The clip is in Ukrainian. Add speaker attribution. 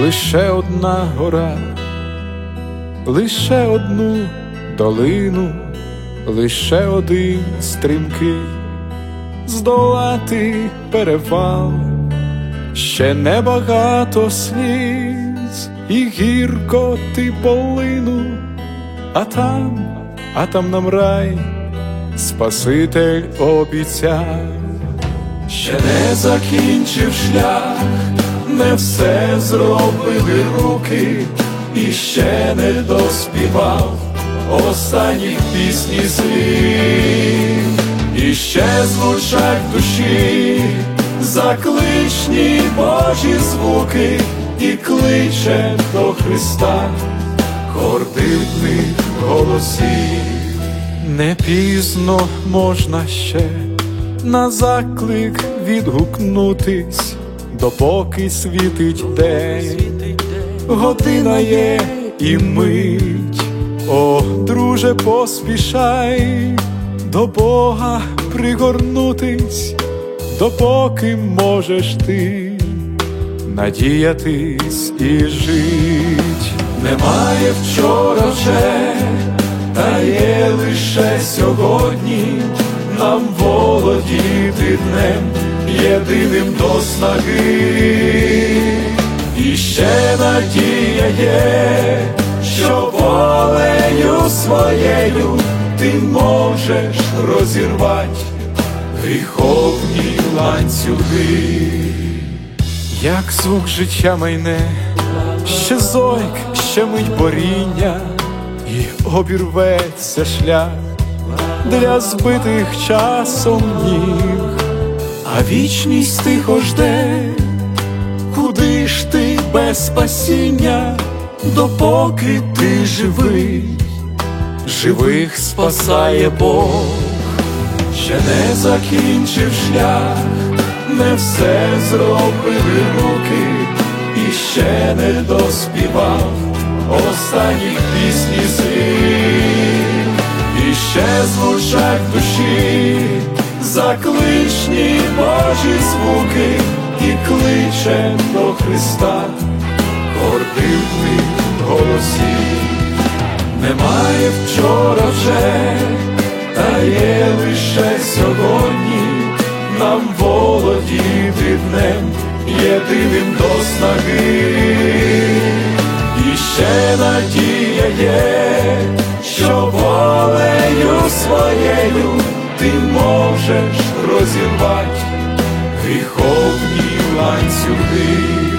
Speaker 1: лише одна гора, лише одну долину, лише один стрімкий, здолати перевал, ще небагато сліз, і гірко ти полину, а там нам рай Спаситель обіцяв. Ще не закінчив шлях, не все зробили руки, і ще не доспівав останніх пісні слів. І ще звучать в душі закличні Божі звуки, і кличе до Христа хор дивних голосів. Не пізно можна ще на заклик відгукнутись, допоки світить день, година є і мить. О, друже, поспішай до Бога пригорнутись, допоки можеш ти надіятись і жить. Немає вчора вже, та є лише сьогодні, нам володіти днем єдиним до снаги. І ще надія є, що волею своєю ти можеш розірвати гріховні ланцюги. Як звук життя майне, ще зойк, ще мить боріння, і обірветься шлях для збитих часом ніг. А вічність тихо жде, куди ж ти без спасіння, допоки ти живий, живих спасає Бог. Ще не закінчив шлях, не все зробили руки, і ще не доспівав останніх пісні слів. І ще звучать в душі закличні Божі звуки, і кличе до Христа хор дивних голосів. Немає вчора вже, та є лише сьогодні, нам володіти днем єдиним до снаги. І ще надія є, що волею своєю ти можеш розірвати гріховні ланцюги.